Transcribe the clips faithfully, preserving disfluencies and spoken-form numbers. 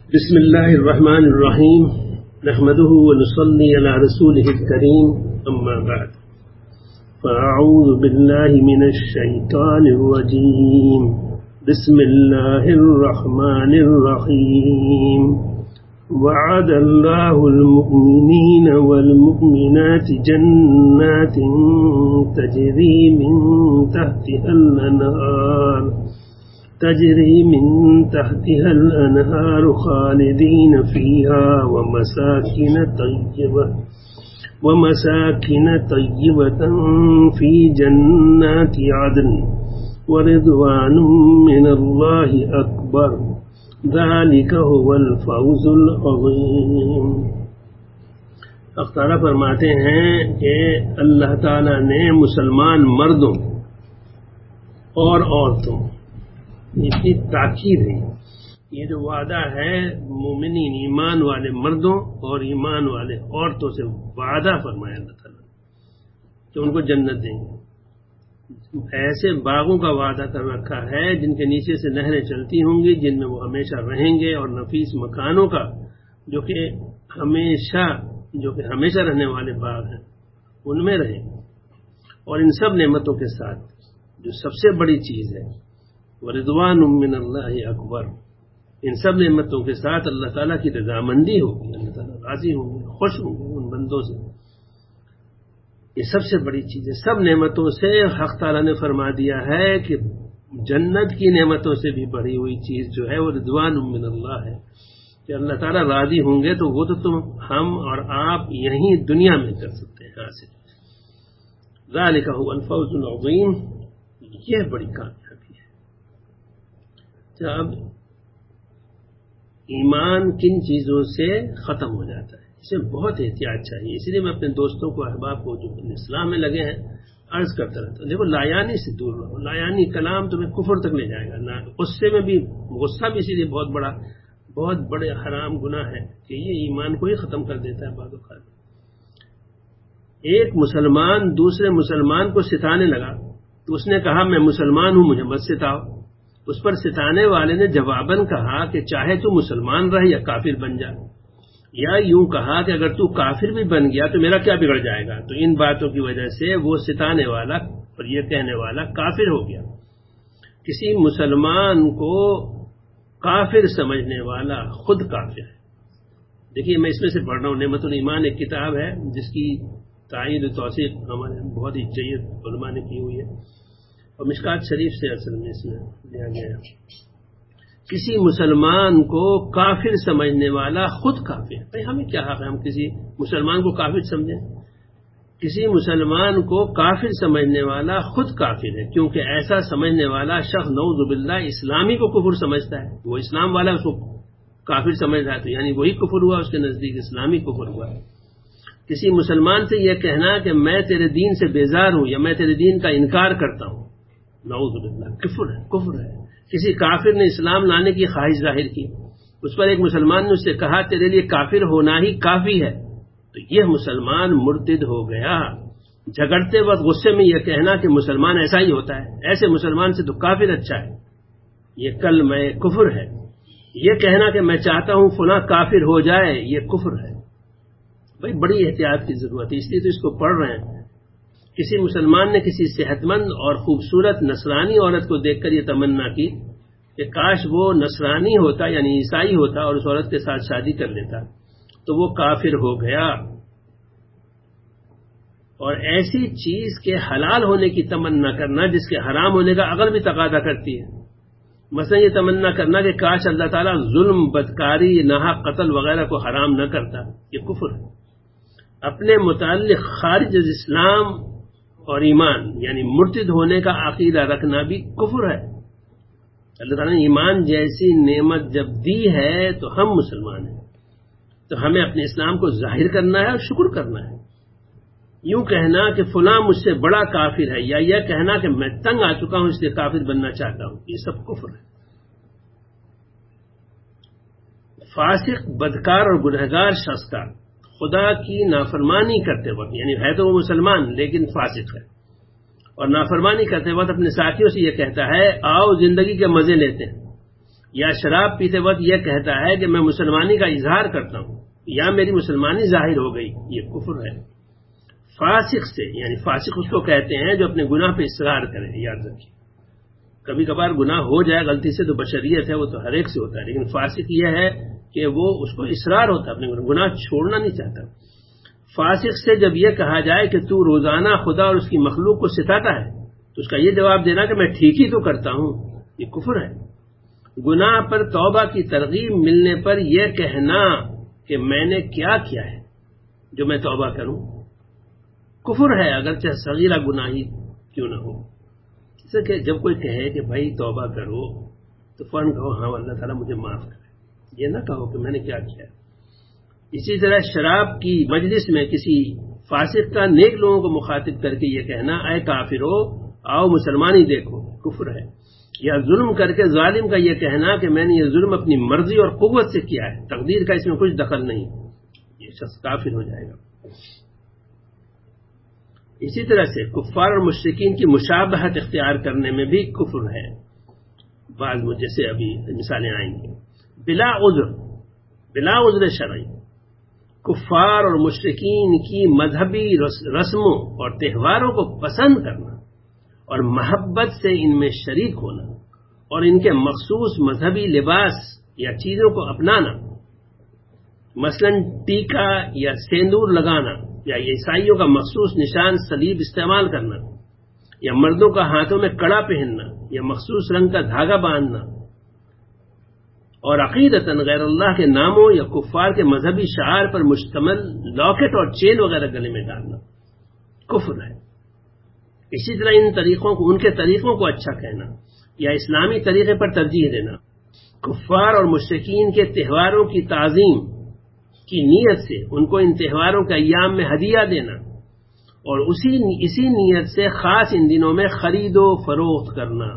بسم الله الرحمن الرحيم نحمده ونصلي على رسوله الكريم أما بعد فأعوذ بالله من الشيطان الرجيم بسم الله الرحمن الرحيم وعد الله المؤمنين والمؤمنات جنات تجري من تحتها الأنهار تجري من تحتها الأنهار خالدين فيها ومساكن طيبة ومساكن طيبة في جنات عدن ورضوان من الله أكبر ذلك هو الفوز العظيم. اختارہ فرماتے ہیں کہ اللہ تعالیٰ نے مسلمان مردوں اور عورتوں اس کی تاکید ہے. یہ جو وعدہ ہے مومنین ایمان والے مردوں اور ایمان والے عورتوں سے وعدہ فرمایا اللہ تعالیٰ کہ ان کو جنت دیں گے. ایسے باغوں کا وعدہ کر رکھا ہے جن کے نیچے سے نہریں چلتی ہوں گی، جن میں وہ ہمیشہ رہیں گے، اور نفیس مکانوں کا جو کہ ہمیشہ جو کہ ہمیشہ رہنے والے باغ ہیں ان میں رہیں گے، اور ان سب نعمتوں کے ساتھ جو سب سے بڑی چیز ہے وَرِضْوَانٌ مِّنَ اللَّهِ اکبر، ان سب نعمتوں کے ساتھ اللہ تعالیٰ کی رضامندی ہوگی، اللہ تعالیٰ راضی ہوں گے، خوش ہوں گے ان بندوں سے. یہ سب سے بڑی چیز ہے. سب نعمتوں سے حق تعالیٰ نے فرما دیا ہے کہ جنت کی نعمتوں سے بھی بڑی ہوئی چیز جو ہے وہ رضوان من اللہ ہے کہ اللہ تعالیٰ راضی ہوں گے، تو وہ تو تم ہم اور آپ یہیں دنیا میں کر سکتے ہیں حاصل. ذالک هو الفوز العظیم، یہ بڑی کامیابی. اب ایمان کن چیزوں سے ختم ہو جاتا ہے، اسے بہت احتیاط چاہیے. اس لیے میں اپنے دوستوں کو، احباب کو جو اسلام میں لگے ہیں عرض کرتا رہتا ہوں، دیکھو لایانی سے دور رہو. لایانی کلام تمہیں کفر تک لے جائے گا. نہ غصے میں بھی، غصہ بھی اسی لیے بہت بڑا بہت بڑے حرام گناہ ہے کہ یہ ایمان کو ہی ختم کر دیتا ہے. بعض اوقات ایک مسلمان دوسرے مسلمان کو ستانے لگا تو اس نے کہا میں مسلمان ہوں، مجھے مت ستاؤ. اس پر ستانے والے نے جواباً کہا کہ چاہے تو مسلمان رہ یا کافر بن جا، یا یوں کہا کہ اگر تو کافر بھی بن گیا تو میرا کیا بگڑ جائے گا. تو ان باتوں کی وجہ سے وہ ستانے والا اور یہ کہنے والا کافر ہو گیا. کسی مسلمان کو کافر سمجھنے والا خود کافر ہے. دیکھیے میں اس میں سے پڑھ رہا ہوں، نعمت الایمان ایک کتاب ہے جس کی تائید و توثیق ہمارے بہت ہی جید علماء نے کی ہوئی ہے، اور مشکات شریف سے اصل میں اس میں لیا گیا ہے. کسی مسلمان کو کافر سمجھنے والا خود کافر ہے. بھائی ہمیں کیا حق ہے ہم کسی مسلمان کو کافر سمجھیں؟ کسی مسلمان کو کافر سمجھنے والا خود کافر ہے، کیونکہ ایسا سمجھنے والا شخص نعوذ باللہ اسلامی کو کفر سمجھتا ہے. وہ اسلام والا اس کو کافر سمجھ رہا ہے، تو یعنی وہی کفر ہوا، اس کے نزدیک اسلامی کفر ہوا. کسی مسلمان سے یہ کہنا کہ میں تیرے دین سے بیزار ہوں یا میں تیرے دین کا انکار کرتا ہوں، نعوذ باللہ کفر ہے کفر ہے. کسی کافر نے اسلام لانے کی خواہش ظاہر کی، اس پر ایک مسلمان نے اس سے کہا تیرے لیے کافر ہونا ہی کافی ہے، تو یہ مسلمان مرتد ہو گیا. جھگڑتے وقت غصے میں یہ کہنا کہ مسلمان ایسا ہی ہوتا ہے، ایسے مسلمان سے تو کافر اچھا ہے، یہ کلمہ کفر ہے. یہ کہنا کہ میں چاہتا ہوں فلاں کافر ہو جائے، یہ کفر ہے. بھائی بڑی احتیاط کی ضرورت ہے، اس لیے تو اس کو پڑھ رہے ہیں. کسی مسلمان نے کسی صحت مند اور خوبصورت نصرانی عورت کو دیکھ کر یہ تمنا کی کہ کاش وہ نصرانی ہوتا یعنی عیسائی ہوتا اور اس عورت کے ساتھ شادی کر لیتا، تو وہ کافر ہو گیا. اور ایسی چیز کے حلال ہونے کی تمنا کرنا جس کے حرام ہونے کا عقل بھی تقاضا کرتی ہے. مثلا یہ تمنا کرنا کہ کاش اللہ تعالیٰ ظلم، بدکاری، ناحق قتل وغیرہ کو حرام نہ کرتا، یہ کفر ہے. اپنے متعلق خارج از اسلام اور ایمان یعنی مرتد ہونے کا عقیدہ رکھنا بھی کفر ہے. اللہ تعالیٰ نے ایمان جیسی نعمت جب دی ہے تو ہم مسلمان ہیں، تو ہمیں اپنے اسلام کو ظاہر کرنا ہے اور شکر کرنا ہے. یوں کہنا کہ فلاں مجھ سے بڑا کافر ہے، یا یہ کہنا کہ میں تنگ آ چکا ہوں اس لیے کافر بننا چاہتا ہوں، یہ سب کفر ہے. فاسق، بدکار اور گنہگار شخص کا خدا کی نافرمانی کرتے وقت، یعنی ہے تو وہ مسلمان لیکن فاسق ہے، اور نافرمانی کرتے وقت اپنے ساتھیوں سے یہ کہتا ہے آؤ زندگی کے مزے لیتے ہیں، یا شراب پیتے وقت یہ کہتا ہے کہ میں مسلمانی کا اظہار کرتا ہوں یا میری مسلمانی ظاہر ہو گئی، یہ کفر ہے۔ فاسق سے، یعنی فاسق اس کو کہتے ہیں جو اپنے گناہ پہ اصرار کرے۔ یاد رکھیے، کبھی کبھار گناہ ہو جائے غلطی سے تو بشریت ہے، وہ تو ہر ایک سے ہوتا ہے، لیکن فاسق یہ ہے کہ وہ اس کو اصرار ہوتا ہے، اپنے گناہ چھوڑنا نہیں چاہتا۔ فاسق سے جب یہ کہا جائے کہ تو روزانہ خدا اور اس کی مخلوق کو ستاتا ہے تو اس کا یہ جواب دینا کہ میں ٹھیک ہی تو کرتا ہوں، یہ کفر ہے۔ گناہ پر توبہ کی ترغیب ملنے پر یہ کہنا کہ میں نے کیا کیا ہے جو میں توبہ کروں، کفر ہے، اگرچہ صغیرہ گناہ ہی کیوں نہ ہو۔ جیسے کہ جب کوئی کہے کہ بھائی توبہ کرو تو فوراً کہو ہاں اللہ تعالیٰ مجھے معاف کرے، یہ نہ کہو کہ میں نے کیا کیا۔ اسی طرح شراب کی مجلس میں کسی فاسق کا نیک لوگوں کو مخاطب کر کے یہ کہنا اے کافرو آؤ مسلمانی دیکھو، کفر ہے۔ یا ظلم کر کے ظالم کا یہ کہنا کہ میں نے یہ ظلم اپنی مرضی اور قوت سے کیا ہے، تقدیر کا اس میں کچھ دخل نہیں، یہ شخص کافر ہو جائے گا۔ اسی طرح سے کفار اور مشرکین کی مشابہت اختیار کرنے میں بھی کفر ہے۔ بعض جیسے ابھی مثالیں آئیں گی، بلا عذر، بلا عذر شرعی کفار اور مشرکین کی مذہبی رسموں اور تہواروں کو پسند کرنا اور محبت سے ان میں شریک ہونا اور ان کے مخصوص مذہبی لباس یا چیزوں کو اپنانا، مثلا ٹیکا یا سیندور لگانا یا عیسائیوں کا مخصوص نشان صلیب استعمال کرنا یا مردوں کا ہاتھوں میں کڑا پہننا یا مخصوص رنگ کا دھاگا باندھنا اور عقیدتاً غیر اللہ کے ناموں یا کفار کے مذہبی شعار پر مشتمل لاکٹ اور چین وغیرہ گلے میں ڈالنا کفر ہے۔ اسی طرح ان طریقوں کو، ان کے طریقوں کو اچھا کہنا یا اسلامی طریقے پر ترجیح دینا، کفار اور مشرکین کے تہواروں کی تعظیم کی نیت سے ان کو ان تہواروں کے ایام میں ہدیہ دینا اور اسی اسی نیت سے خاص ان دنوں میں خرید و فروخت کرنا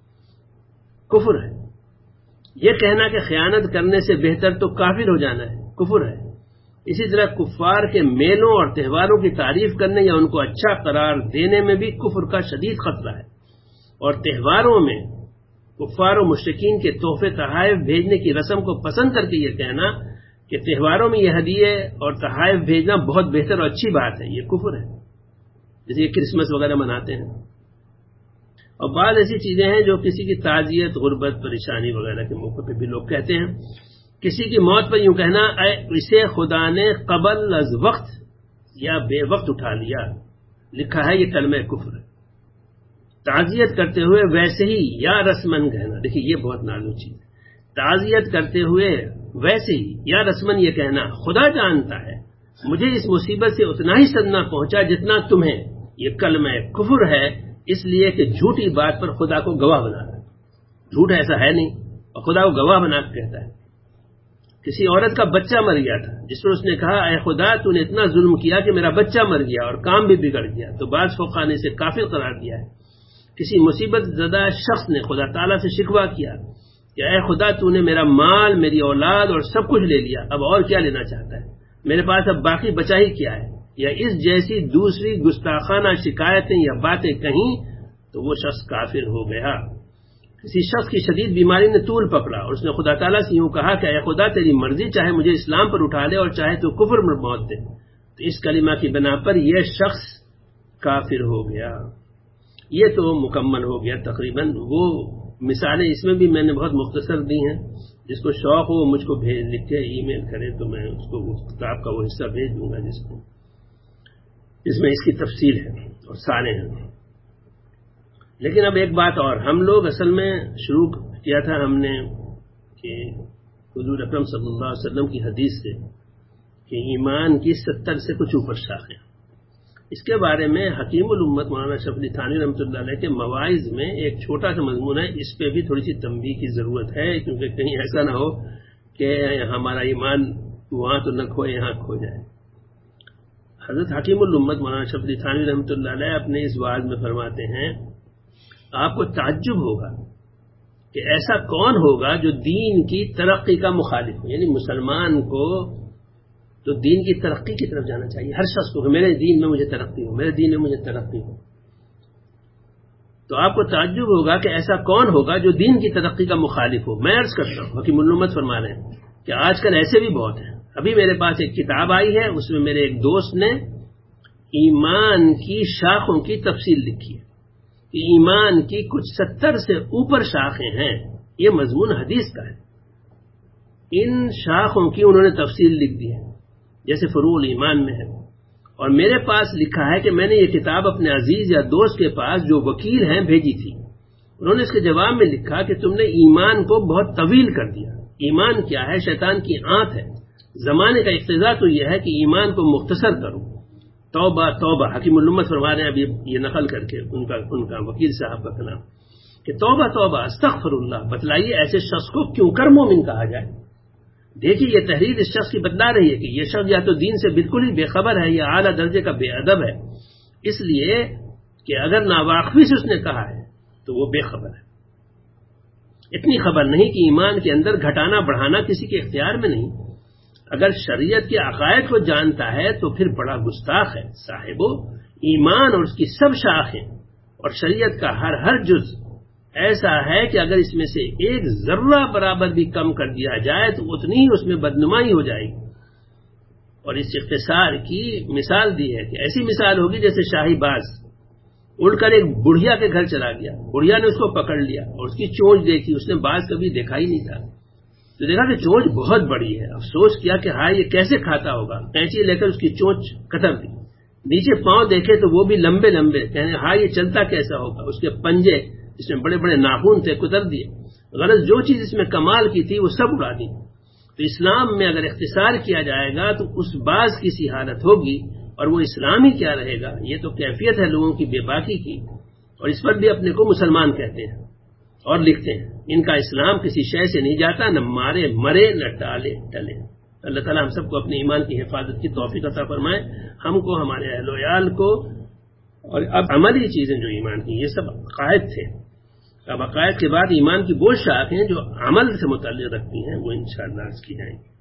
کفر ہے۔ یہ کہنا کہ خیانت کرنے سے بہتر تو کافر ہو جانا ہے، کفر ہے۔ اسی طرح کفار کے میلوں اور تہواروں کی تعریف کرنے یا ان کو اچھا قرار دینے میں بھی کفر کا شدید خطرہ ہے، اور تہواروں میں کفار و مشرکین کے تحفے تحائف بھیجنے کی رسم کو پسند کر کے یہ کہنا کہ تہواروں میں یہ ہدیے اور تحائف بھیجنا بہت بہتر اور اچھی بات ہے، یہ کفر ہے۔ جیسے یہ کرسمس وغیرہ مناتے ہیں، اور بعض ایسی چیزیں ہیں جو کسی کی تعزیت، غربت، پریشانی وغیرہ کے موقع پہ بھی لوگ کہتے ہیں۔ کسی کی موت پر یوں کہنا اے اسے خدا نے قبل از وقت یا بے وقت اٹھا لیا، لکھا ہے یہ کلمہ کفر ہے۔ تعزیت کرتے ہوئے ویسے ہی یا رسمن کہنا، دیکھیے یہ بہت نازک چیز ہے۔ تعزیت کرتے ہوئے ویسے ہی یا رسمن یہ کہنا خدا جانتا ہے مجھے اس مصیبت سے اتنا ہی صدمہ پہنچا جتنا تمہیں، یہ کلمہ کفر ہے، اس لیے کہ جھوٹی بات پر خدا کو گواہ بنا رہا ہے۔ جھوٹ ایسا ہے نہیں اور خدا کو گواہ بنا کے کہتا ہے۔ کسی عورت کا بچہ مر گیا تھا جس پر اس نے کہا اے خدا تو نے اتنا ظلم کیا کہ میرا بچہ مر گیا اور کام بھی بگڑ گیا، تو بعض فقہاء نے اسے کافر قرار دیا ہے۔ کسی مصیبت زدہ شخص نے خدا تعالیٰ سے شکوہ کیا کہ اے خدا تو نے میرا مال، میری اولاد اور سب کچھ لے لیا، اب اور کیا لینا چاہتا ہے، میرے پاس اب باقی بچا ہی کیا ہے، یا اس جیسی دوسری گستاخانہ شکایتیں یا باتیں کہیں تو وہ شخص کافر ہو گیا۔ کسی شخص کی شدید بیماری نے طول پکڑا اور اس نے خدا تعالیٰ سے یوں کہا کہ اے خدا تیری مرضی، چاہے مجھے اسلام پر اٹھا لے اور چاہے تو کفر میں موت دے، تو اس کلمہ کی بنا پر یہ شخص کافر ہو گیا۔ یہ تو مکمل ہو گیا تقریباً۔ وہ مثالیں اس میں بھی میں نے بہت مختصر دی ہیں، جس کو شوق ہو وہ مجھ کو بھیج لکھ کے ای میل کرے تو میں اس کو اس کتاب کا وہ حصہ بھیج دوں گا جس کو جس میں اس کی تفصیل ہے اور سارے ہیں۔ لیکن اب ایک بات اور، ہم لوگ اصل میں شروع کیا تھا ہم نے کہ حضور اکرم صلی اللہ علیہ وسلم کی حدیث سے کہ ایمان کی ستر سے کچھ اوپر شاخیں، اس کے بارے میں حکیم الامت مولانا اشرف علی تھانوی رحمۃ اللہ علیہ کے مواعظ میں ایک چھوٹا سا مضمون ہے، اس پہ بھی تھوڑی سی تنبیہ کی ضرورت ہے، کیونکہ کہیں ایسا نہ ہو کہ ہمارا ایمان وہاں تو نہ کھوئے یہاں کھو جائے۔ حضرت حکیم الامت مولانا اشرف علی تھانوی رحمۃ اللہ علیہ اپنے اس وعظ میں فرماتے ہیں آپ کو تعجب ہوگا کہ ایسا کون ہوگا جو دین کی ترقی کا مخالف ہو، یعنی مسلمان کو تو دین کی ترقی کی طرف جانا چاہیے، ہر شخص کو کہ میرے دین میں مجھے ترقی ہو، میرے دین میں مجھے ترقی ہو۔ تو آپ کو تعجب ہوگا کہ ایسا کون ہوگا جو دین کی ترقی کا مخالف ہو. میں عرض کرتا ہوں حکیم الامت فرما رہے ہیں کہ آج کل ایسے بھی بہت ہیں. ابھی میرے پاس ایک کتاب آئی ہے، اس میں میرے ایک دوست نے ایمان کی شاخوں کی تفصیل لکھی ہے کہ ایمان کی کچھ ستر سے اوپر شاخیں ہیں. یہ مضمون حدیث کا ہے. ان شاخوں کی انہوں نے تفصیل لکھ دی ہے جیسے فروع ایمان میں ہے. اور میرے پاس لکھا ہے کہ میں نے یہ کتاب اپنے عزیز یا دوست کے پاس جو وکیل ہیں بھیجی تھی. انہوں نے اس کے جواب میں لکھا کہ تم نے ایمان کو بہت طویل کر دیا. ایمان کیا ہے؟ شیطان کی آنت ہے. زمانے کا اقتضا تو یہ ہے کہ ایمان کو مختصر کرو. توبہ توبہ. حکیم الامت فرما رہے ہیں ابھی یہ نقل کر کے ان کا ان کا وکیل صاحب کا کلام کہ توبہ توبہ استغفر اللہ. بتلائیے ایسے شخص کو کیوں کر مومن کہا جائے. دیکھیے یہ تحریر اس شخص کی بتلا رہی ہے کہ یہ شخص یا تو دین سے بالکل ہی بے خبر ہے یا اعلیٰ درجے کا بے ادب ہے، اس لیے کہ اگر ناواقفی سے اس نے کہا ہے تو وہ بے خبر ہے. اتنی خبر نہیں کہ ایمان کے اندر گھٹانا بڑھانا کسی کے اختیار میں نہیں. اگر شریعت کے عقائد کو جانتا ہے تو پھر بڑا گستاخ ہے. صاحبو، ایمان اور اس کی سب شاخیں اور شریعت کا ہر ہر جز ایسا ہے کہ اگر اس میں سے ایک ذرہ برابر بھی کم کر دیا جائے تو اتنی ہی اس میں بدنمائی ہو جائے گی. اور اس اختصار کی مثال دی ہے کہ ایسی مثال ہوگی جیسے شاہی باز اڑ کر ایک بڑھیا کے گھر چلا گیا. بڑھیا نے اس کو پکڑ لیا اور اس کی چونچ دیکھی. اس نے باز کبھی دیکھا ہی نہیں تھا تو دیکھا کہ چونچ بہت بڑی ہے. افسوس کیا کہ ہاں یہ کیسے کھاتا ہوگا. کینچی لے کر اس کی چونچ کتر دی. نیچے پاؤں دیکھے تو وہ بھی لمبے لمبے. کہنے ہاں یہ چلتا کیسا ہوگا. اس کے پنجے اس میں بڑے بڑے ناخن تھے کتر دیے. غرض جو چیز اس میں کمال کی تھی وہ سب اڑا دی. تو اسلام میں اگر اختصار کیا جائے گا تو اس باز کی سی حالت ہوگی اور وہ اسلام ہی کیا رہے گا. یہ تو کیفیت ہے لوگوں کی بے باکی کی، اور اس پر بھی اپنے کو مسلمان کہتے ہیں اور لکھتے ہیں. ان کا اسلام کسی شے سے نہیں جاتا، نہ مارے مرے نہ ٹالے ٹلے. اللہ تعالیٰ ہم سب کو اپنے ایمان کی حفاظت کی توفیق عطا فرمائے. ہم کو، ہمارے اہل و عیال کو. اور اب عملی چیزیں جو ایمان کی، یہ سب عقائد تھے. اب عقائد کے بعد ایمان کی وہ شاخیں جو عمل سے متعلق رکھتی ہیں وہ انشاءاللہ عرض کی جائیں گی.